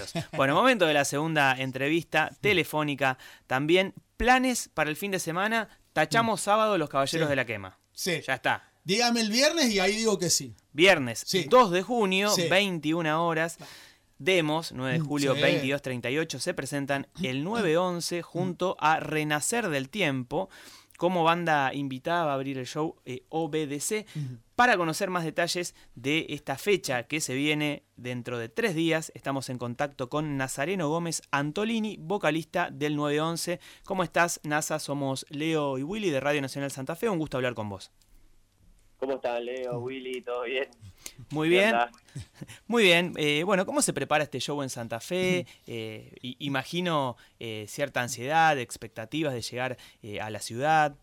ellos. Bueno, momento de la segunda entrevista telefónica. También planes para el fin de semana. Tachamos sábado Los Caballeros de la Quema. Sí. Ya está. Dígame el viernes y ahí digo que sí. Viernes 2 de junio, 21 horas. Demos, 9 de julio, 22:38, se presentan el 9-11 junto a Renacer del Tiempo. Como banda invitada va a abrir el show OBDC. Para conocer más detalles de esta fecha que se viene dentro de 3 días, estamos en contacto con Nazareno Gómez Antolini, vocalista del 9-11. ¿Cómo estás, Nasa? Somos Leo y Willy de Radio Nacional Santa Fe. Un gusto hablar con vos. ¿Cómo están, Leo, Willy? ¿Todo bien? Muy bien. Muy bien. Bueno, ¿cómo se prepara este show en Santa Fe? Imagino cierta ansiedad, expectativas de llegar a la ciudad.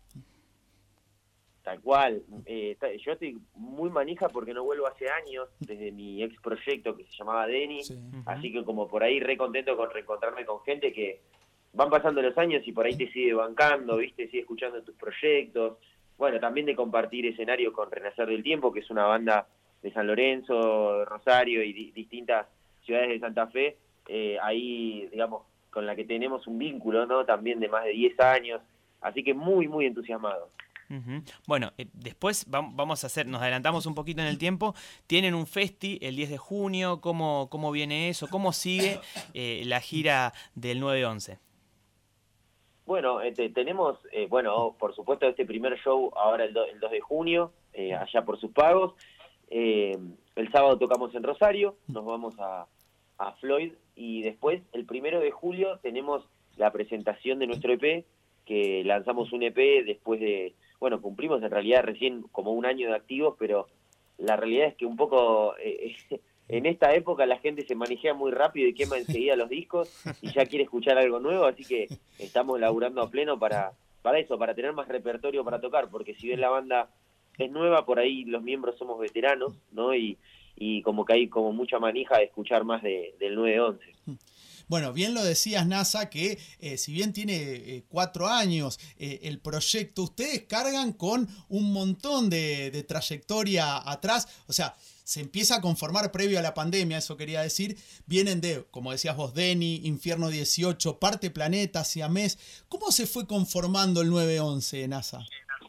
Tal cual. Yo estoy muy manija porque no vuelvo hace años desde mi ex proyecto que se llamaba Deni. Así que como por ahí re contento con reencontrarme con gente que van pasando los años y por ahí te sigue bancando, ¿viste? Sigue escuchando tus proyectos. Bueno, también de compartir escenario con Renacer del Tiempo, que es una banda de San Lorenzo, Rosario y distintas ciudades de Santa Fe, ahí, digamos, con la que tenemos un vínculo, ¿no? También de más de 10 años, así que muy, muy entusiasmado. Bueno, después vamos a hacer, nos adelantamos un poquito en el tiempo, tienen un festi el 10 de junio, ¿cómo viene eso? ¿Cómo sigue la gira del 9-11? Bueno, tenemos, por supuesto, este primer show ahora el 2 de junio, allá por sus pagos. El sábado tocamos en Rosario, nos vamos a Floyd, y después, el 1 de julio, tenemos la presentación de nuestro EP, que lanzamos un EP después de, cumplimos en realidad recién como un año de activos, pero la realidad es que un poco... en esta época la gente se manejea muy rápido y quema enseguida los discos y ya quiere escuchar algo nuevo, así que estamos laburando a pleno para eso, para tener más repertorio para tocar, porque si bien la banda es nueva, por ahí los miembros somos veteranos, ¿no? Y como que hay como mucha manija de escuchar más del 9-11. Bueno, bien lo decías, Nasa, que si bien tiene 4 años el proyecto, ustedes cargan con un montón de trayectoria atrás, o sea, se empieza a conformar previo a la pandemia, eso quería decir, vienen de, como decías vos, Deni, Infierno 18, Parte Planeta, Siamés. ¿Cómo se fue conformando el 9-11, Nasa?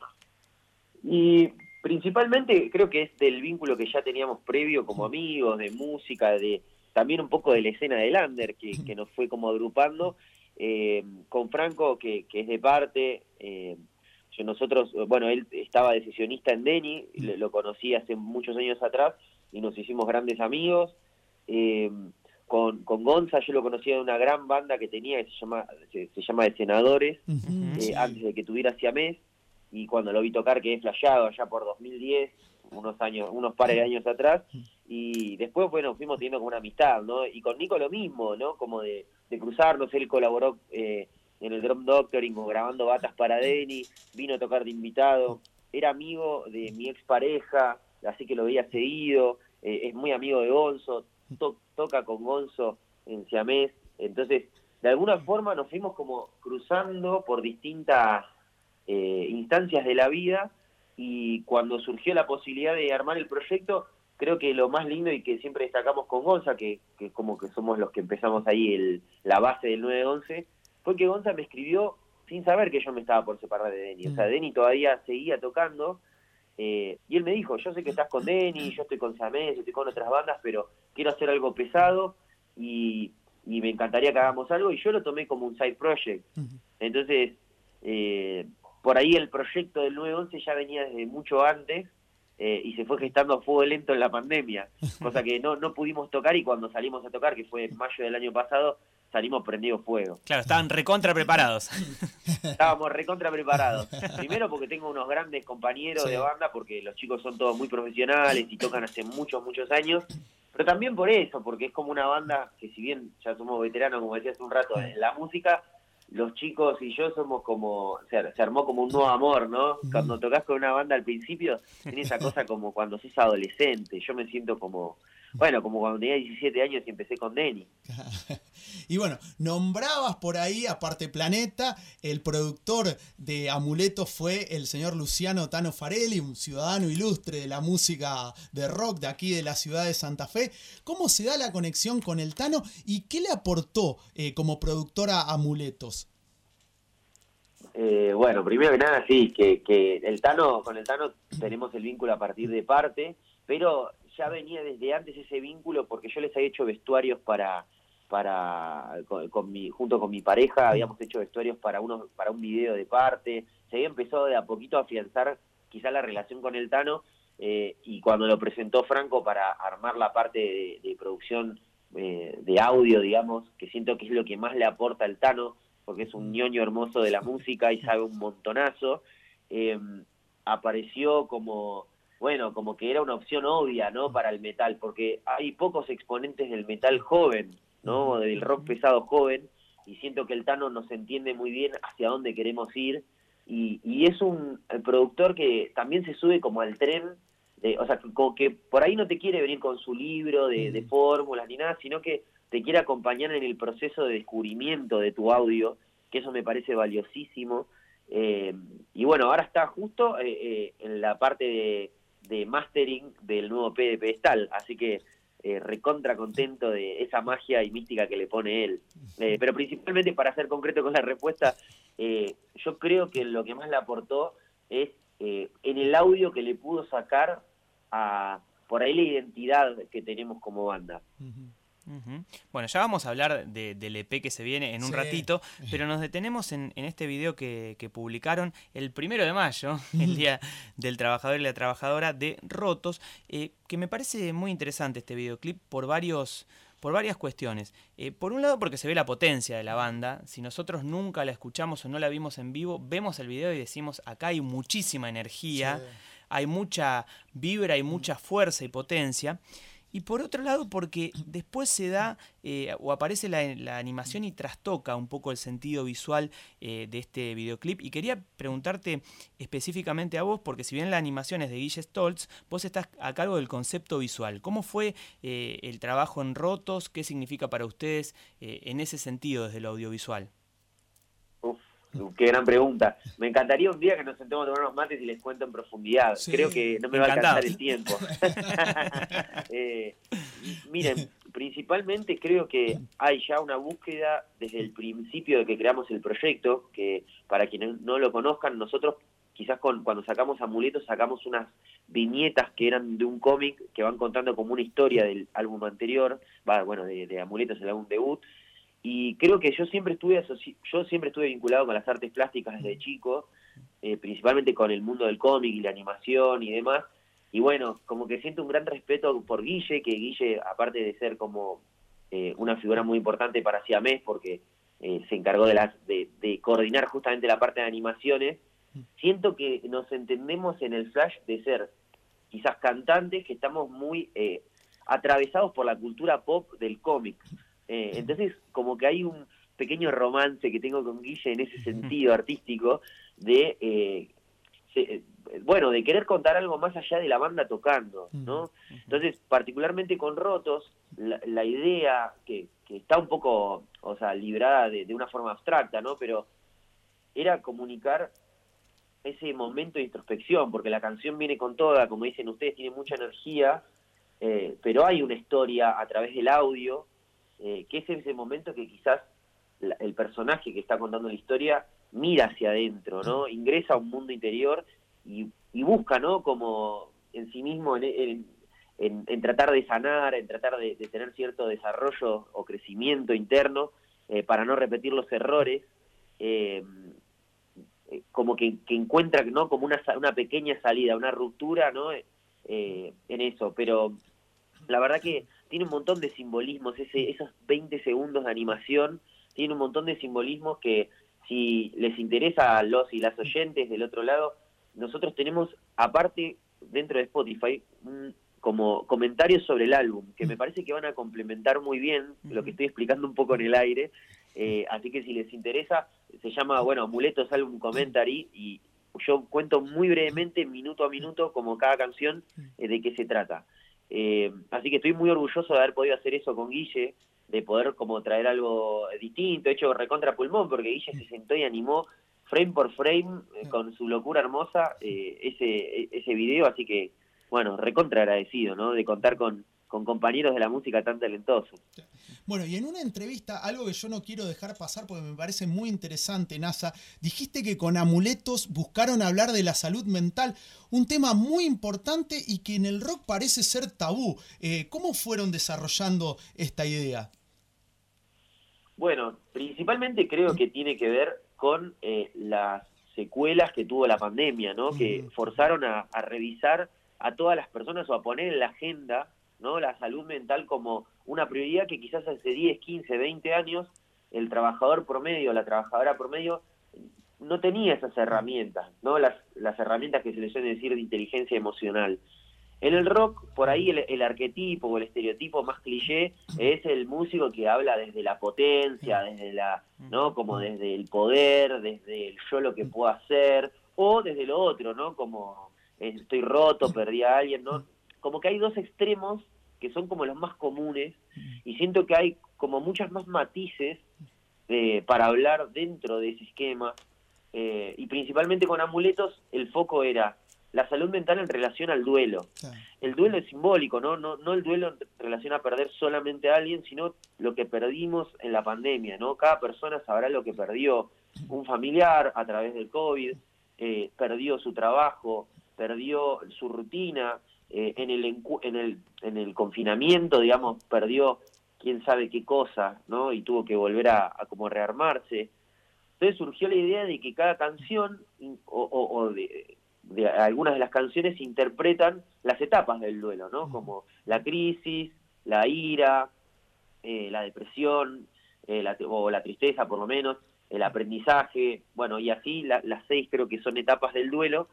Y principalmente creo que es del vínculo que ya teníamos previo como amigos, de música, también un poco de la escena del under que nos fue como agrupando, con Franco que es de Parte. Él estaba de sesionista en Deni, lo conocí hace muchos años atrás y nos hicimos grandes amigos. Con Gonza yo lo conocía de una gran banda que tenía que se llama De Senadores, antes de que tuviera Siamés, y cuando lo vi tocar quedé flasheado allá por 2010, unos pares de años atrás, y después fuimos teniendo como una amistad, ¿no? Y con Nico lo mismo, ¿no? Como de cruzarnos. Él colaboró en el Drum Doctoring grabando batas para Deni, vino a tocar de invitado, era amigo de mi expareja, así que lo veía seguido, es muy amigo de Gonzo, toca con Gonzo en Siamés, entonces de alguna forma nos fuimos como cruzando por distintas instancias de la vida, y cuando surgió la posibilidad de armar el proyecto, creo que lo más lindo y que siempre destacamos con Gonza, que como que somos los que empezamos ahí la base del 9-11, fue que Gonza me escribió sin saber que yo me estaba por separar de Deni. O sea, Deni todavía seguía tocando, y él me dijo, yo sé que estás con Deni, yo estoy con Siamés, estoy con otras bandas, pero quiero hacer algo pesado y me encantaría que hagamos algo, y yo lo tomé como un side project. Entonces, por ahí el proyecto del 9-11 ya venía desde mucho antes, y se fue gestando a fuego lento en la pandemia, cosa que no pudimos tocar, y cuando salimos a tocar, que fue en mayo del año pasado, salimos prendidos fuego. Claro, estaban recontra preparados. Estábamos recontra preparados. Primero porque tengo unos grandes compañeros de banda, porque los chicos son todos muy profesionales y tocan hace muchos años, pero también por eso, porque es como una banda que, si bien ya somos veteranos, como decía hace un rato, en la música, los chicos y yo somos como, se armó como un nuevo amor, ¿no? Cuando tocas con una banda al principio, tiene esa cosa como cuando sos adolescente. Yo me siento como bueno, como cuando tenía 17 años y empecé con Denny. Y bueno, nombrabas por ahí, aparte Planeta, el productor de Amuletos fue el señor Luciano Tano Farelli, un ciudadano ilustre de la música de rock de aquí de la ciudad de Santa Fe. ¿Cómo se da la conexión con el Tano y qué le aportó como productor a Amuletos? Bueno, primero que nada, sí, que con el Tano tenemos el vínculo a partir de parte, pero ya venía desde antes ese vínculo porque yo les había hecho vestuarios junto con mi pareja, habíamos hecho vestuarios para un video de parte, se había empezado de a poquito a afianzar quizá la relación con el Tano, y cuando lo presentó Franco para armar la parte de producción de audio, digamos, que siento que es lo que más le aporta el Tano, porque es un ñoño hermoso de la música y sabe un montonazo, apareció como que era una opción obvia, ¿no?, para el metal, porque hay pocos exponentes del metal joven, ¿no?, del rock pesado joven, y siento que el Tano nos entiende muy bien hacia dónde queremos ir, y es un productor que también se sube como al tren, o sea, como que por ahí no te quiere venir con su libro de fórmulas ni nada, sino que te quiere acompañar en el proceso de descubrimiento de tu audio, que eso me parece valiosísimo. Y bueno, ahora está justo en la parte de mastering del nuevo EP de Pedestal, así que recontra contento de esa magia y mística que le pone él. Pero principalmente, para ser concreto con la respuesta, yo creo que lo que más le aportó es en el audio que le pudo sacar a por ahí la identidad que tenemos como banda. Bueno, ya vamos a hablar del EP que se viene en un ratito, pero nos detenemos en este video que publicaron el 1 de mayo, el Día del Trabajador y la Trabajadora, de Rotos, que me parece muy interesante este videoclip por varias cuestiones. Por un lado, porque se ve la potencia de la banda. Si nosotros nunca la escuchamos o no la vimos en vivo, vemos el video y decimos, acá hay muchísima energía, hay mucha vibra, hay mucha fuerza y potencia. Y por otro lado, porque después se da o aparece la animación y trastoca un poco el sentido visual de este videoclip. Y quería preguntarte específicamente a vos, porque si bien la animación es de Guille Stoltz, vos estás a cargo del concepto visual. ¿Cómo fue el trabajo en Rotos? ¿Qué significa para ustedes en ese sentido desde lo audiovisual? Qué gran pregunta. Me encantaría un día que nos sentemos a tomar unos mates y les cuento en profundidad. Creo que no me va a alcanzar el tiempo. Miren, principalmente creo que hay ya una búsqueda desde el principio de que creamos el proyecto, que para quienes no lo conozcan, nosotros quizás cuando sacamos Amuletos sacamos unas viñetas que eran de un cómic que van contando como una historia del álbum anterior, de Amuletos, el álbum debut. Y creo que yo siempre estuve vinculado con las artes plásticas desde chico, principalmente con el mundo del cómic y la animación y demás. Y bueno, como que siento un gran respeto por Guille, que Guille, aparte de ser como una figura muy importante para Siamés, porque se encargó de coordinar justamente la parte de animaciones, siento que nos entendemos en el flash de ser quizás cantantes que estamos muy atravesados por la cultura pop del cómic. Entonces, como que hay un pequeño romance que tengo con Guille en ese sentido artístico de querer contar algo más allá de la banda tocando, ¿no? Entonces, particularmente con Rotos, la idea que está un poco, o sea, librada de una forma abstracta, ¿no? Pero era comunicar ese momento de introspección, porque la canción viene con toda, como dicen ustedes, tiene mucha energía, pero hay una historia a través del audio, que es ese momento que quizás el personaje que está contando la historia mira hacia adentro, ¿no? Ingresa a un mundo interior y busca, ¿no?, como en sí mismo en tratar de sanar, en tratar de tener cierto desarrollo o crecimiento interno para no repetir los errores, como que encuentra, ¿no?, como una pequeña salida, una ruptura, ¿no?, en eso. Pero la verdad que tiene un montón de simbolismos, esos 20 segundos de animación, tiene un montón de simbolismos que, si les interesa a los y las oyentes del otro lado, nosotros tenemos, aparte, dentro de Spotify, como comentarios sobre el álbum, que me parece que van a complementar muy bien lo que estoy explicando un poco en el aire, así que si les interesa, se llama, Amuletos Album Commentary, y yo cuento muy brevemente, minuto a minuto, como cada canción, de qué se trata. Así que estoy muy orgulloso de haber podido hacer eso con Guille, de poder como traer algo distinto, hecho recontra pulmón, porque Guille se sentó y animó frame por frame, con su locura hermosa, ese video, así que, bueno, recontra agradecido, ¿no? De contar con compañeros de la música tan talentosos. Bueno, y en una entrevista, algo que yo no quiero dejar pasar porque me parece muy interesante, NASA, dijiste que con Amuletos buscaron hablar de la salud mental, un tema muy importante y que en el rock parece ser tabú. ¿Cómo fueron desarrollando esta idea? Bueno, principalmente creo que tiene que ver con las secuelas que tuvo la pandemia, ¿no? Que forzaron a revisar a todas las personas o a poner en la agenda, ¿no?, la salud mental como una prioridad que quizás hace 10, 15, 20 años el trabajador promedio, la trabajadora promedio, no tenía esas herramientas, ¿no? Las herramientas que se le suelen decir de inteligencia emocional. En el rock, por ahí el arquetipo o el estereotipo más cliché es el músico que habla desde la potencia, desde la, ¿no?, como desde el poder, desde el yo lo que puedo hacer, o desde lo otro, ¿no?, como estoy roto, perdí a alguien, ¿no? Como que hay dos extremos que son como los más comunes, y siento que hay como muchas más matices para hablar dentro de ese esquema, y principalmente con Amuletos el foco era la salud mental en relación al duelo. El duelo es simbólico, no el duelo en relación a perder solamente a alguien, sino lo que perdimos en la pandemia, ¿no? Cada persona sabrá lo que perdió. Un familiar a través del COVID, perdió su trabajo, perdió su rutina, en el confinamiento, digamos, perdió quién sabe qué cosa, ¿no? Y tuvo que volver a como rearmarse. Entonces surgió la idea de que cada canción, o de algunas de las canciones, interpretan las etapas del duelo, ¿no? Como la crisis, la ira, la depresión, o la tristeza por lo menos, el aprendizaje, bueno, y así las 6 creo que son etapas del duelo,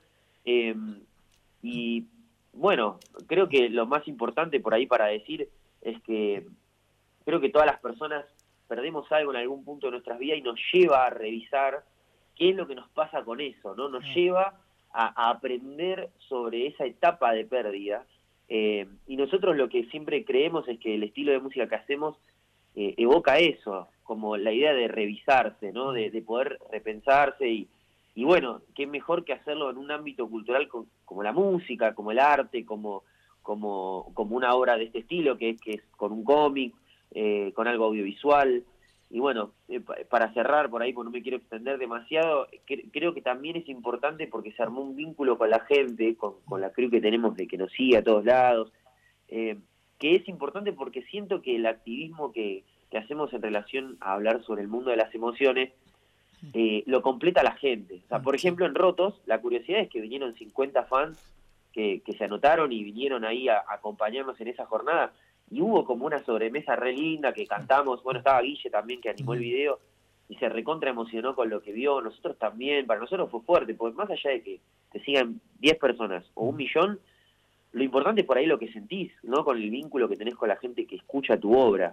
y bueno, creo que lo más importante por ahí para decir es que creo que todas las personas perdemos algo en algún punto de nuestras vidas y nos lleva a revisar qué es lo que nos pasa con eso, ¿no? Nos lleva a aprender sobre esa etapa de pérdida, y nosotros lo que siempre creemos es que el estilo de música que hacemos evoca eso, como la idea de revisarse, ¿no? De poder repensarse y bueno, qué mejor que hacerlo en un ámbito cultural como la música, como el arte, como una obra de este estilo, que es con un cómic, con algo audiovisual. Y bueno, para cerrar por ahí, porque no me quiero extender demasiado, creo que también es importante porque se armó un vínculo con la gente, con la crew que tenemos de que nos sigue a todos lados, que es importante porque siento que el activismo que hacemos en relación a hablar sobre el mundo de las emociones, lo completa la gente. O sea, por ejemplo, en Rotos, la curiosidad es que vinieron 50 fans que se anotaron y vinieron ahí a acompañarnos en esa jornada, y hubo como una sobremesa re linda que cantamos, bueno, estaba Guille también que animó el video, y se recontra emocionó con lo que vio, nosotros también, para nosotros fue fuerte, porque más allá de que te sigan 10 personas o 1 millón, lo importante es por ahí lo que sentís, ¿no? Con el vínculo que tenés con la gente que escucha tu obra.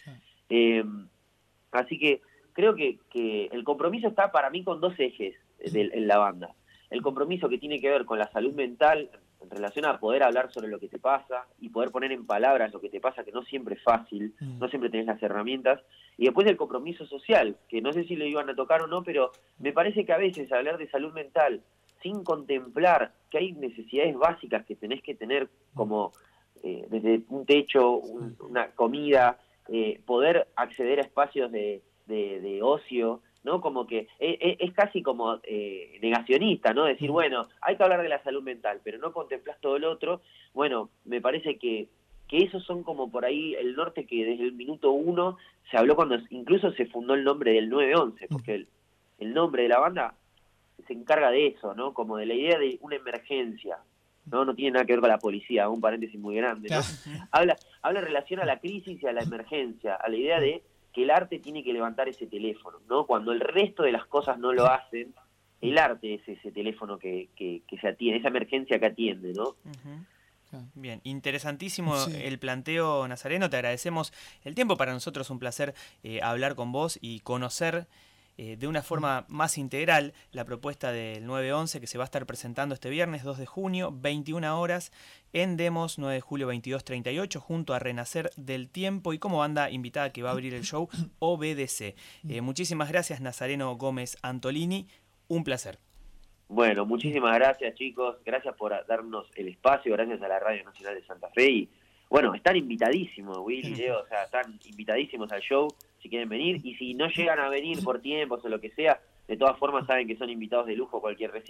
Así que creo que el compromiso está para mí con 2 ejes en la banda. El compromiso que tiene que ver con la salud mental en relación a poder hablar sobre lo que te pasa y poder poner en palabras lo que te pasa, que no siempre es fácil, no siempre tenés las herramientas. Y después el compromiso social, que no sé si lo iban a tocar o no, pero me parece que a veces hablar de salud mental sin contemplar que hay necesidades básicas que tenés que tener, como desde un techo, una comida, poder acceder a espacios de ocio, ¿no? Como que es casi como negacionista, ¿no? Decir, bueno, hay que hablar de la salud mental, pero no contemplas todo lo otro. Bueno, me parece que esos son como por ahí el norte que desde el minuto 1 se habló cuando incluso se fundó el nombre del 911, porque el nombre de la banda se encarga de eso, ¿no? Como de la idea de una emergencia, ¿no? No tiene nada que ver con la policía, un paréntesis muy grande, ¿no? Habla en relación a la crisis y a la emergencia, a la idea de que el arte tiene que levantar ese teléfono, ¿no? Cuando el resto de las cosas no lo hacen, el arte es ese teléfono que se atiende, esa emergencia que atiende, ¿no? Bien, interesantísimo el planteo, Nazareno, te agradecemos el tiempo, para nosotros un placer hablar con vos y conocer de una forma más integral la propuesta del 911 que se va a estar presentando este viernes 2 de junio, 21 horas, en Demos 9 de julio 22:38, junto a Renacer del Tiempo y como banda invitada que va a abrir el show, OBDC. Muchísimas gracias, Nazareno Gómez Antolini, un placer. Bueno, muchísimas gracias, chicos, gracias por darnos el espacio, gracias a la Radio Nacional de Santa Fe y bueno, están invitadísimos, Willy, Leo, o sea, están invitadísimos al show si quieren venir y si no llegan a venir por tiempos o lo que sea, de todas formas saben que son invitados de lujo cualquier recinto.